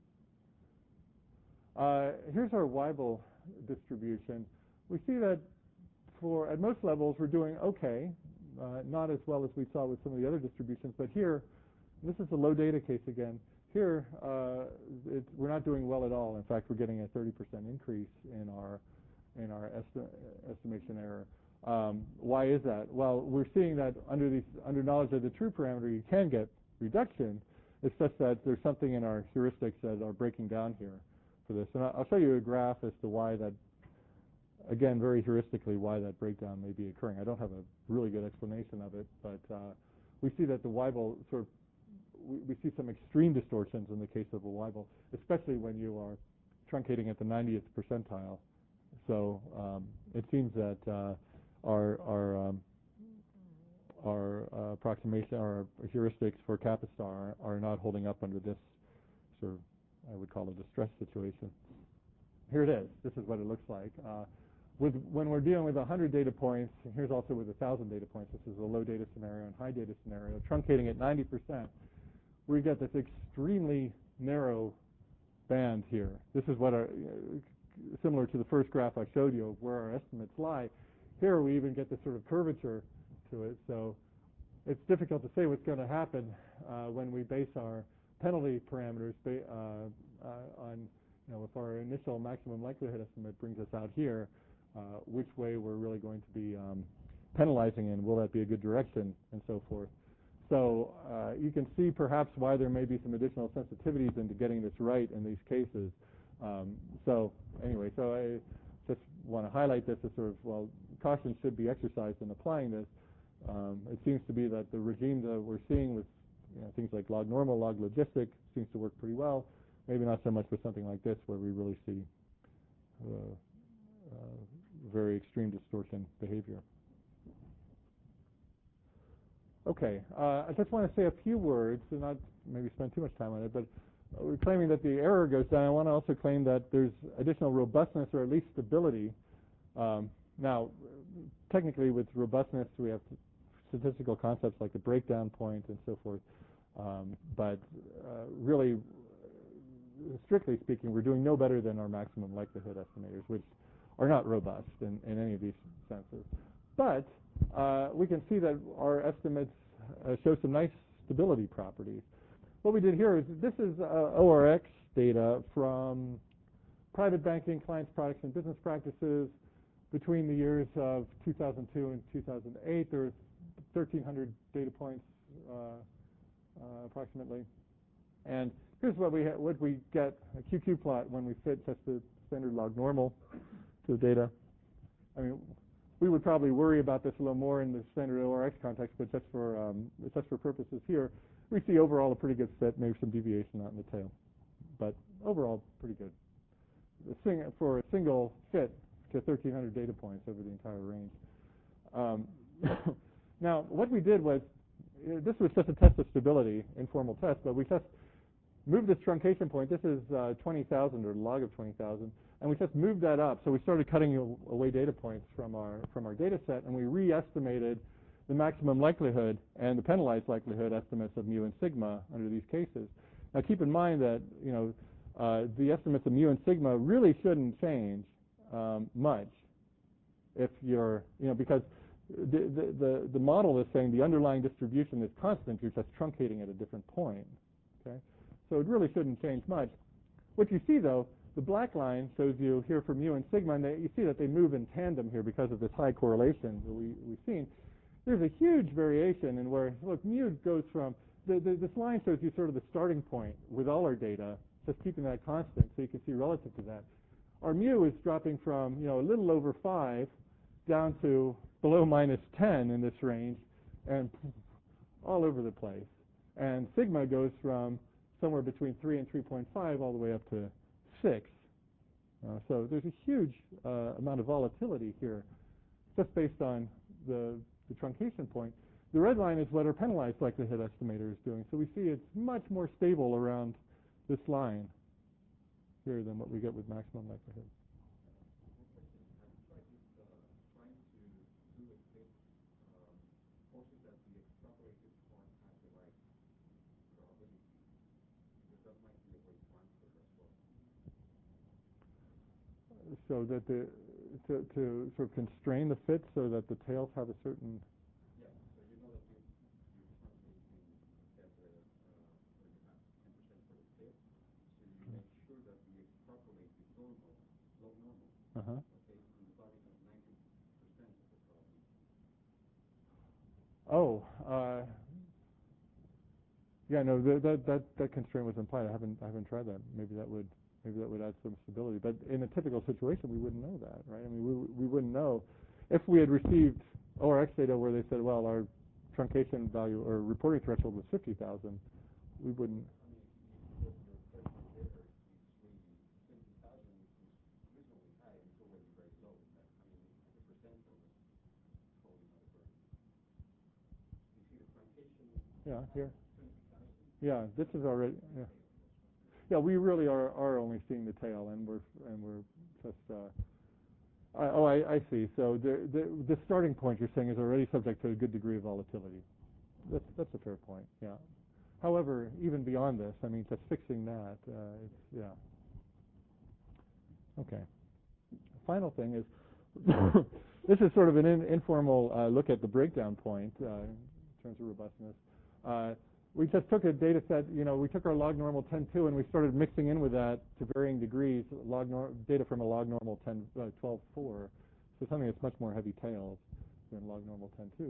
Uh, here's our Weibull distribution. We see that for, at most levels, we're doing okay, uh, not as well as we saw with some of the other distributions, but here, this is a low data case again. Here, uh, it, we're not doing well at all. In fact, we're getting a thirty percent increase in our in our esti estimation error. Um, why is that? Well, we're seeing that under these under knowledge of the true parameter, you can get reduction. It's just that there's something in our heuristics that are breaking down here for this. And I'll show you a graph as to why that, again, very heuristically, why that breakdown may be occurring. I don't have a really good explanation of it, but uh, we see that the Weibull sort of, we, we see some extreme distortions in the case of a Weibull, especially when you are truncating at the ninetieth percentile. So um, it seems that uh, our, our, um, our uh, approximation, our heuristics for kappa star are not holding up under this sort of, I would call it a stress situation. Here it is. This is what it looks like. Uh, with, when we're dealing with one hundred data points, and here's also with one thousand data points, this is a low data scenario and high data scenario, truncating at ninety percent, we get this extremely narrow band here. This is what our, uh, similar to the first graph I showed you of where our estimates lie. Here we even get this sort of curvature to it, so it's difficult to say what's going to happen uh, when we base our penalty parameters ba uh, uh, on, you know, if our initial maximum likelihood estimate brings us out here, uh, which way we're really going to be um, penalizing in, will that be a good direction, and so forth. So uh, you can see perhaps why there may be some additional sensitivities into getting this right in these cases. Um, so anyway, so I just want to highlight this as sort of, well, caution should be exercised in applying this. Um, it seems to be that the regime that we're seeing with, you know, things like log normal, log logistic seems to work pretty well. Maybe not so much with something like this where we really see uh, uh, very extreme distortion behavior. Okay, uh, I just want to say a few words and not maybe spend too much time on it, but we're claiming that the error goes down. I want to also claim that there's additional robustness or at least stability. Um, now, technically with robustness, we have statistical concepts like the breakdown point and so forth. Um, but uh, really, strictly speaking, we're doing no better than our maximum likelihood estimators, which are not robust in, in any of these senses. But uh, we can see that our estimates uh, show some nice stability properties. What we did here is, this is uh, O R X data from private banking, clients, products, and business practices between the years of two thousand two and two thousand eight. There's thirteen hundred data points uh, uh, approximately. And here's what we what we get, a Q Q plot when we fit just the standard log normal to the data. I mean, we would probably worry about this a little more in the standard O R X context, but just for um, just for purposes here, we see overall a pretty good fit, maybe some deviation out in the tail, but overall pretty good. The sing for a single fit to thirteen hundred data points over the entire range. Um, now, what we did was, this was just a test of stability, informal test, but we just moved this truncation point. This is uh, twenty thousand, or log of twenty thousand, and we just moved that up. So we started cutting away data points from our from our data set, and we re-estimated the maximum likelihood and the penalized likelihood estimates of mu and sigma under these cases. Now, keep in mind that, you know, uh, the estimates of mu and sigma really shouldn't change um, much if you're, you know, because the, the the the model is saying the underlying distribution is constant. You're just truncating at a different point. Okay. So it really shouldn't change much. What you see, though, the black line shows you here for mu and sigma, and they, you see that they move in tandem here because of this high correlation that we, we've seen. There's a huge variation in where, look, mu goes from, the, the, this line shows you sort of the starting point with all our data, just keeping that constant so you can see relative to that. Our mu is dropping from, you know, a little over five down to below minus ten in this range, and all over the place. And sigma goes from somewhere between three and three point five all the way up to six. Uh, so there's a huge uh, amount of volatility here just based on the, the truncation point. The red line is what our penalized likelihood estimator is doing. So we see it's much more stable around this line here than what we get with maximum likelihood. So that the to, to sort of constrain the fit so that the tails have a certain. Yeah. So you know that you you truncating at the uh, you have ten percent for the tail, so you okay. make sure that we extrapolate the normal, log normal. Uh huh. Okay, and the body has ninety percent of the problem. Oh. Uh, Yeah, no, th- that that that constraint was implied. I haven't I haven't tried that. Maybe that would maybe that would add some stability. But in a typical situation, we wouldn't know that, right? I mean, we we wouldn't know if we had received O R X data where they said, well, our truncation value or reporting threshold was fifty thousand. We wouldn't. Yeah, here. Yeah, this is already. Yeah, yeah. We really are are only seeing the tail, and we're and we're just. Uh, I, oh, I, I see. So the, the the starting point you're saying is already subject to a good degree of volatility. That's that's a fair point. Yeah. However, even beyond this, I mean, just fixing that, uh, it's, yeah. Okay. The final thing is, this is sort of an in, informal uh, look at the breakdown point uh, in terms of robustness. Uh, we just took a data set, you know, we took our log normal ten two and we started mixing in with that to varying degrees, log nor data from a log normal ten, uh, twelve four, so something that's much more heavy tails than log normal ten two.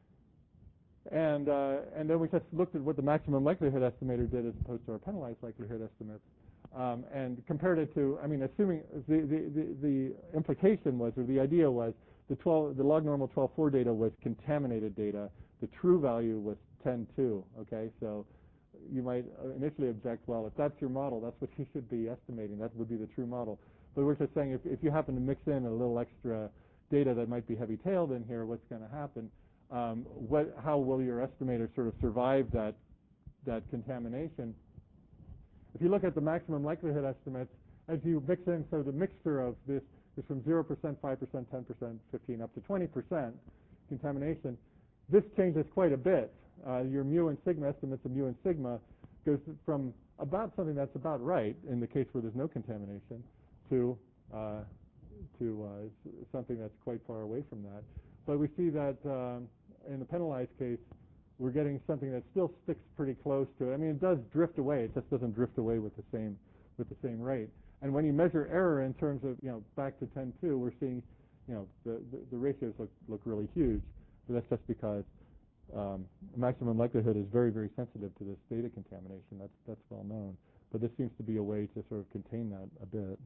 And uh, and then we just looked at what the maximum likelihood estimator did as opposed to our penalized likelihood estimates, um, and compared it to, I mean, assuming the, the, the, the implication was, or the idea was, the twelve, the log normal twelve four data was contaminated data. The true value was ten two. Okay, so you might initially object, well, if that's your model, that's what you should be estimating. That would be the true model. But we're just saying, if, if you happen to mix in a little extra data that might be heavy-tailed in here, what's going to happen? Um, what, how will your estimator sort of survive that that contamination? If you look at the maximum likelihood estimates, as you mix in, so the mixture of this is from zero percent, five percent, ten percent, fifteen, up to twenty percent contamination. This changes quite a bit. Uh, your mu and sigma estimates of mu and sigma goes from about something that's about right in the case where there's no contamination to uh, to uh, something that's quite far away from that. But we see that um, in the penalized case, we're getting something that still sticks pretty close to it. I mean, it does drift away. It just doesn't drift away with the same with the same rate. And when you measure error in terms of, you know, back to ten two, we're seeing, you know, the, the, the ratios look, look really huge. But that's just because um, maximum likelihood is very, very sensitive to this data contamination. That's, that's well known. But this seems to be a way to sort of contain that a bit.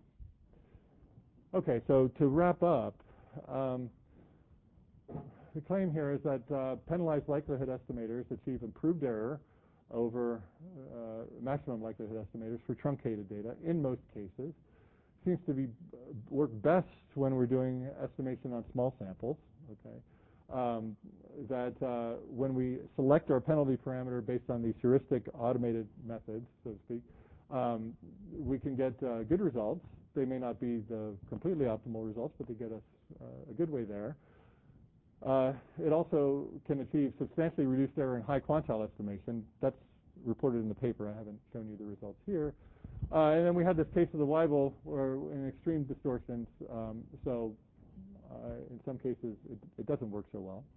Okay, so to wrap up, um, the claim here is that uh, penalized likelihood estimators achieve improved error over uh, maximum likelihood estimators for truncated data in most cases. Seems to be uh, work best when we're doing estimation on small samples. Okay, um, that uh, when we select our penalty parameter based on these heuristic automated methods, so to speak, um, we can get uh, good results. They may not be the completely optimal results, but they get us uh, a good way there. Uh, it also can achieve substantially reduced error in high quantile estimation. That's reported in the paper. I haven't shown you the results here. Uh, and then we had this case of the Weibull where in extreme distortions, um, so uh, in some cases it, it doesn't work so well.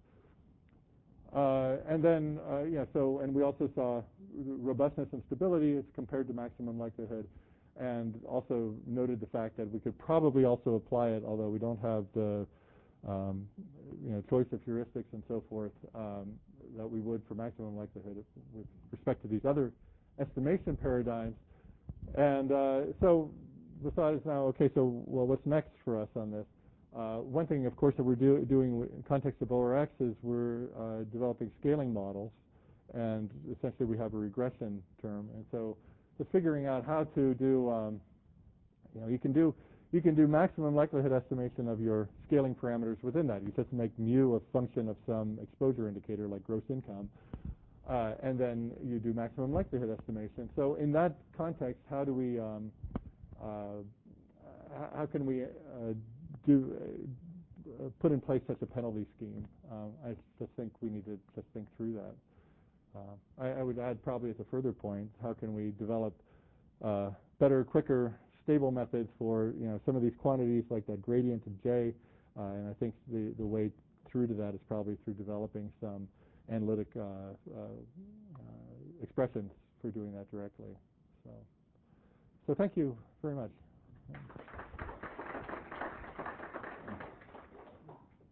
Right? Uh, and then, uh, yeah, so, and we also saw robustness and stability as compared to maximum likelihood, and also noted the fact that we could probably also apply it, although we don't have the Um, you know, choice of heuristics and so forth um, that we would for maximum likelihood with respect to these other estimation paradigms. And uh, so the thought is now, okay, so well, what's next for us on this? Uh, one thing, of course, that we're do doing in context of O R X is we're uh, developing scaling models, and essentially we have a regression term. And so just figuring out how to do, um, you know, you can do You can do maximum likelihood estimation of your scaling parameters within that. You just make mu a function of some exposure indicator like gross income, uh, and then you do maximum likelihood estimation. So in that context, how do we, um, uh, how can we uh, do uh, put in place such a penalty scheme? Um, I just think we need to just think through that. Uh, I, I would add probably as a further point, how can we develop uh, better, quicker, stable methods for, you know, some of these quantities like that gradient of J, uh, and I think the, the way through to that is probably through developing some analytic uh, uh, uh, expressions for doing that directly. So, so thank you very much.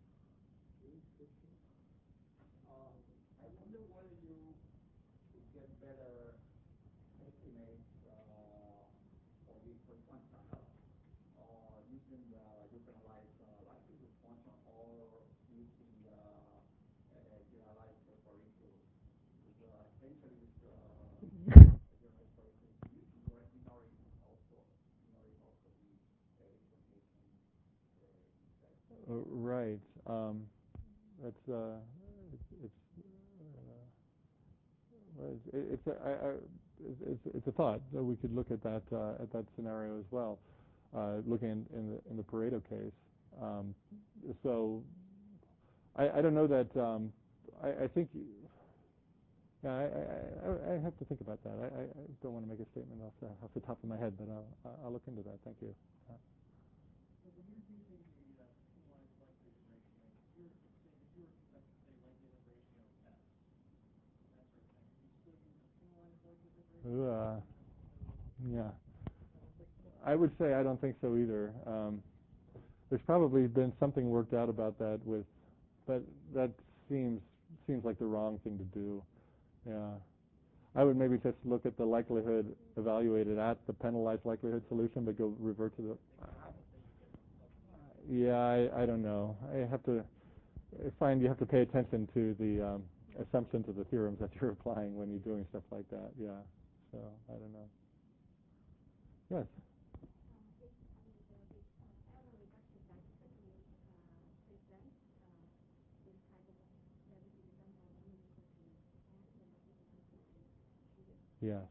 I wonder whether you get better estimate uh, for the for function health, or using the generalized uh, likelihood function, or using the uh, generalized variable? Because uh, essentially, with uh, generalized variable, you you are ignoring also ignoring also the uh, information uh, Uh, right. Um, that's uh, it's it's, uh, well, it's, it's, a, I, I, it's it's a thought that we could look at that uh, at that scenario as well, uh, looking in, in the in the Pareto case. Um, so I, I don't know that um, I, I think yeah, I, I, I have to think about that. I, I don't want to make a statement off the off the top of my head, but I'll I'll look into that. Thank you. Uh, So when you're using the uh, penalized likelihood ratio, if you're, say, if you're, let's say, likelihood ratio test, that sort of thing, you still use a penalized likelihood ratio? uh, yeah, I would say I don't think so either. Um, there's probably been something worked out about that with, but that seems seems like the wrong thing to do. Yeah. I would maybe just look at the likelihood evaluated at the penalized likelihood solution, but go revert to the. Uh, yeah, I, I don't know. I have to I find you have to pay attention to the um, assumptions of the theorems that you're applying when you're doing stuff like that. Yeah. So I don't know. Yes. Yes.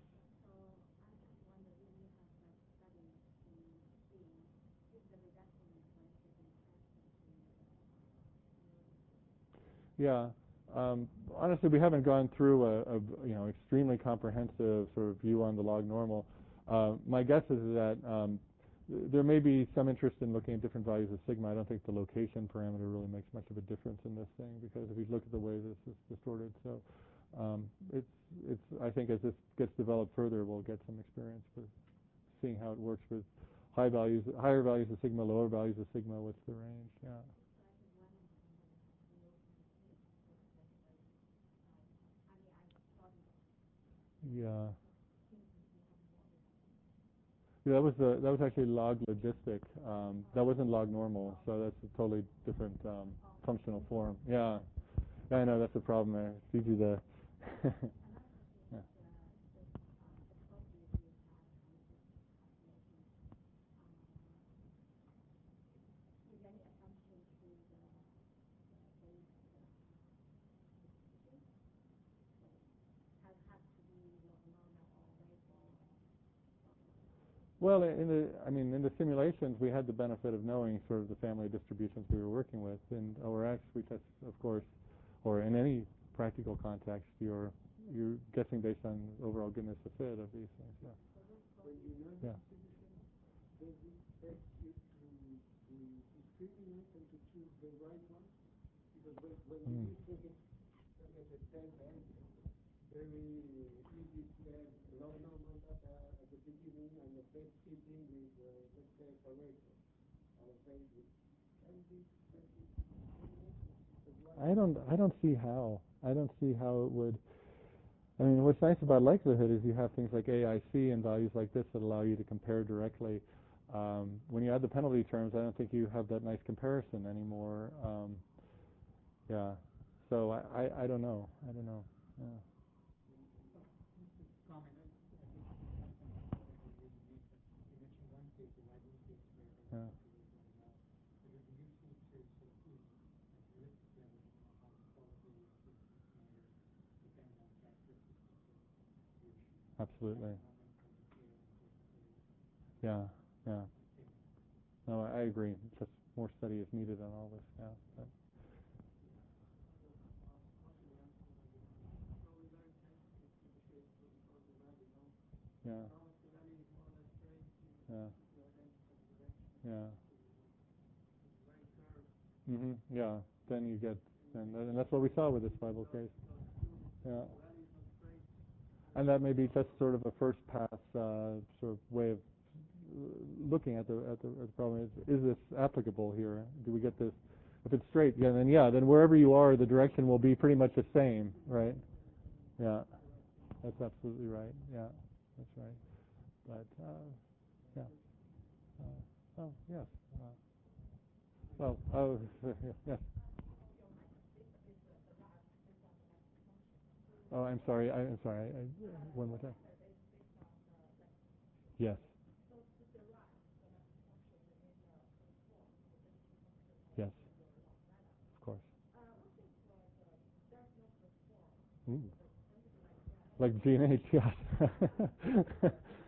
Yeah. Um, honestly, we haven't gone through a, a you know extremely comprehensive sort of view on the log normal. Uh, my guess is that um, th- there may be some interest in looking at different values of sigma. I don't think the location parameter really makes much of a difference in this thing, because if you look at the way this is distorted, so um, it's it's. I think as this gets developed further, we'll get some experience with seeing how it works with high values, higher values of sigma, lower values of sigma. What's the range? Yeah. Yeah. Yeah, that was the that was actually log logistic. Um, that wasn't log normal, so that's a totally different um, functional form. Yeah. Yeah, I know that's the problem there. It's easy to. Yeah. Well, in the, I mean, in the simulations, we had the benefit of knowing sort of the family distributions we were working with. In O R X, we test, of course, or in any practical context, you're you're guessing based on overall goodness of fit of these things. Yeah. When you know Yeah. the distribution, does it take you to, to discriminate and to choose the right one? Because when, when Mm. you think it, as a ten then very easy to have low normal data at the beginning and the best fitting with, uh, let's say, Pareto. Or very good. Can be I don't I don't see how. I don't see how it would. I mean, what's nice about likelihood is you have things like A I C and values like this that allow you to compare directly. Um, when you add the penalty terms, I don't think you have that nice comparison anymore. Um, yeah. So I, I, I don't know. I don't know. Yeah. comment. I, I think it depends on the study you're using. You mentioned one case, the Lightning case, where Yeah. everything was going well. But it would be useful to sort of see at the realistic level how the quality of the scenario depends on the characteristics of the solution. Absolutely. And Yeah. Yeah. No, I, I agree. Just more study is needed on all this. Yeah. But yeah. Yeah. Yeah. Mhm. Yeah. Then you get, and, and that's what we saw with this Bible case. Yeah. And that may be just sort of a first pass uh, sort of way of looking at the at the, at the problem. Is, is this applicable here? Do we get this? If it's straight, yeah, then yeah, then wherever you are, the direction will be pretty much the same, right? Yeah. That's absolutely right. Yeah, that's right. But uh, yeah. Uh, oh yes. Uh, well, oh yes. Oh, I'm sorry. I, I'm sorry. I, I, one more time. Yes. Yes. Of course. Mm. Like G and H, yes.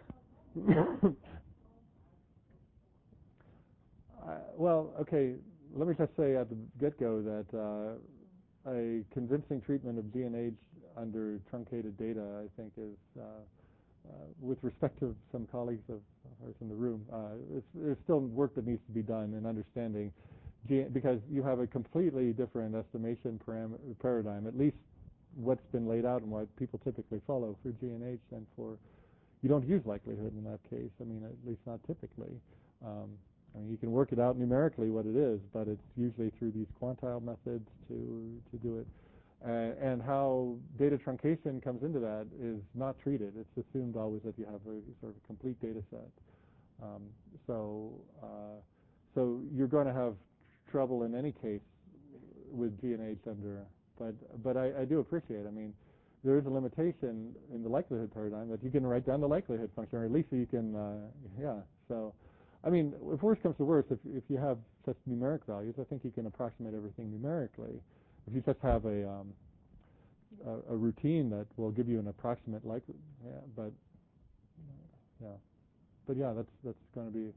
uh, well, okay. Let me just say at the get-go that uh, a convincing treatment of G and H under truncated data, I think, is, uh, uh, with respect to some colleagues of ours in the room, uh, it's, there's still work that needs to be done in understanding, G- because you have a completely different estimation param- paradigm, at least what's been laid out and what people typically follow for G and H and for, you don't use likelihood in that case, I mean, at least not typically. Um, I mean, you can work it out numerically what it is, but it's usually through these quantile methods to, to do it. Uh, and how data truncation comes into that is not treated. It's assumed always that you have a sort of complete data set. Um, so, uh, so you're going to have trouble in any case with G and H under, but but I, I do appreciate. I mean, there is a limitation in the likelihood paradigm that you can write down the likelihood function, or at least you can, uh, yeah. So, I mean, if worse comes to worse, if if you have such numeric values, I think you can approximate everything numerically. If you just have a um, a, a routine that will give you an approximate likelihood, yeah, but yeah, but yeah, that's that's going to be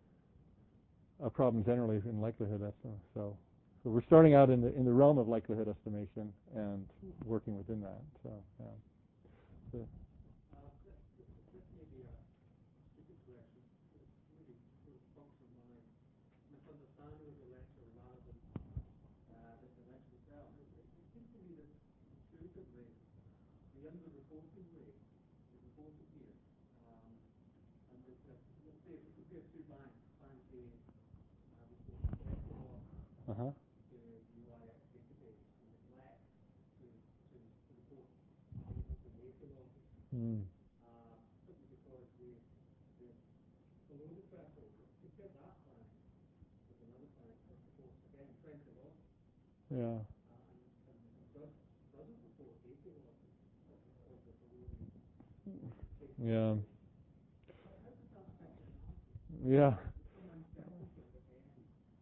a problem generally in likelihood estimation. So, so we're starting out in the in the realm of likelihood estimation and working within that. So, yeah. So, Uh, this, this may be a stupid question. It's really sort of function of my misunderstanding of the lecture rather than uh, the, the lecture itself. It, it, it seems to me that intuitively the underreporting rate is reported here. Um, and that, that, let's say if we compare two banks, bank A uh, reports better loss uh-huh. to the U I X database and neglect to, to, to report the data losses. Mm. Uh, simply because the, the below the threshold, compare that bank with another bank that reports again plenty loss, Yeah. uh, and, and, and does, doesn't report data losses of the, of the below the case. Yeah. How, how does that affect the analysis? Yeah. If someone self-reports again,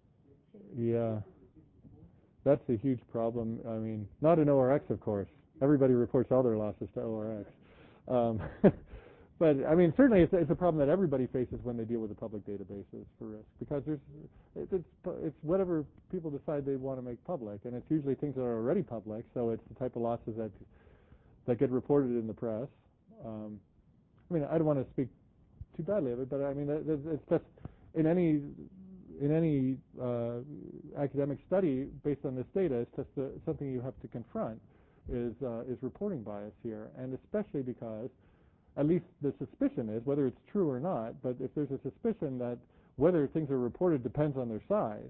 Yeah. That's a huge problem. I mean, not in O R X, of course. Everybody reports all their losses to O R X. Um, but I mean, certainly it's, it's a problem that everybody faces when they deal with the public databases for risk, because there's it's it's, it's whatever people decide they want to make public, and it's usually things that are already public. So it's the type of losses that that get reported in the press. Um, I mean, I don't want to speak too badly of it, but I mean, it's just in any in any uh, academic study based on this data, it's just uh, something you have to confront is uh, is reporting bias here, and especially because at least the suspicion is, whether it's true or not, but if there's a suspicion that whether things are reported depends on their size,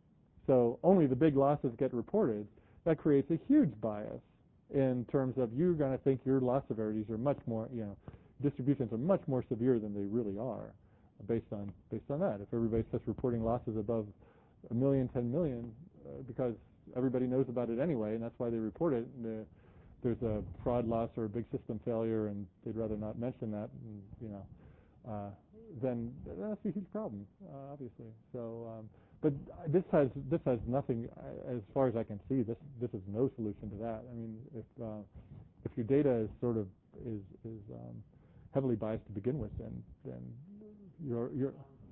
so only the big losses get reported, that creates a huge bias in terms of you're going to think your loss severities are much more, you know, distributions are much more severe than they really are, based on based on that. If everybody's just reporting losses above a million, ten million, uh, because everybody knows about it anyway, and that's why they report it. The, there's a fraud loss or a big system failure, and they'd rather not mention that, and, you know, uh, then that's a huge problem, uh, obviously. So, um, but this has this has nothing, as far as I can see. This this is no solution to that. I mean, if uh, if your data is sort of is is um, heavily biased to begin with, then then you're you're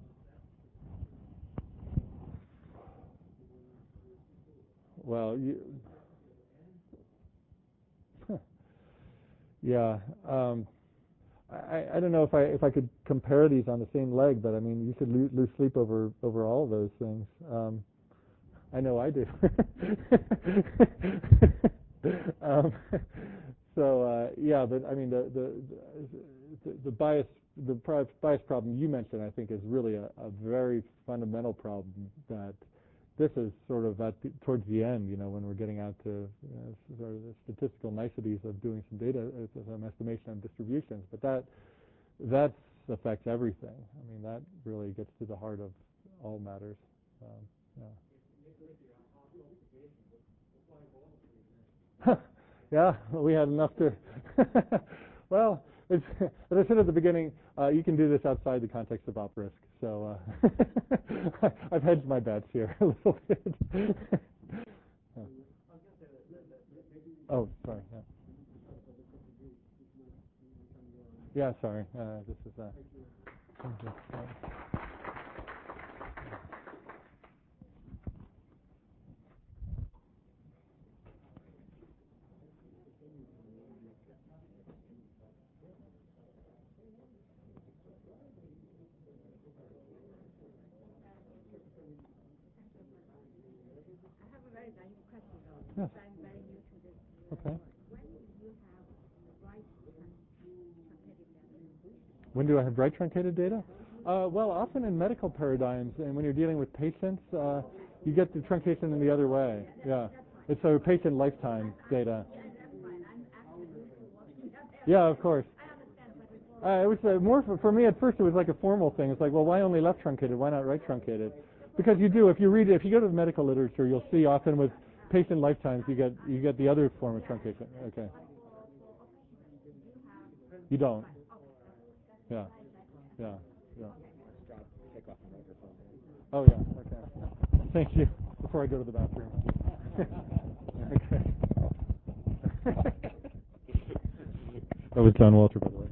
well you yeah. Um, I, I don't know if I if I could compare these on the same leg, but I mean, you could lose, lose sleep over over all of those things. Um, I know I do. um, so uh, yeah, but I mean the the the, the bias the bias problem you mentioned, I think, is really a, a very fundamental problem that this is sort of at the, towards the end, you know, when we're getting out to you know, sort of the statistical niceties of doing some data, uh, some estimation of distributions. But that that affects everything. I mean, that really gets to the heart of all matters. Um, yeah. Yeah, we had enough to. Well, it's, as I said at the beginning, uh, you can do this outside the context of op risk. So uh, I've hedged my bets here a little bit. Yeah. Oh, sorry. Yeah, yeah sorry. Uh, this is. Uh, Yes. Okay. When do I have right truncated data? Uh, well, often in medical paradigms, and when you're dealing with patients, uh, you get the truncation in the other way. Yeah, it's a patient lifetime data. Yeah, of course. Uh, it was uh, more for, for me at first. It was like a formal thing. It's like, well, why only left truncated? Why not right truncated? Because you do. If you read, if you go to the medical literature, you'll see often with patient lifetimes, you get you get the other form of truncation. Okay. You don't. Yeah. Yeah. Yeah. Oh yeah. Okay. Thank you. Before I go to the bathroom. Okay. That was John Walter, by the way.